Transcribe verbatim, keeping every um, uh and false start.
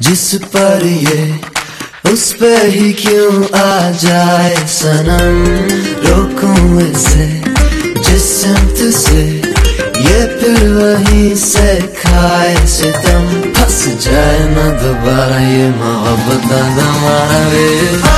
जिस पर ये उस पे ही क्यों आ जाए सनम। रोकूं इसे जिस सिमत से ये फिर वहीं से खाए सितम। फंस जाए ना दोबारा ये मोहब्बत हमारा वे।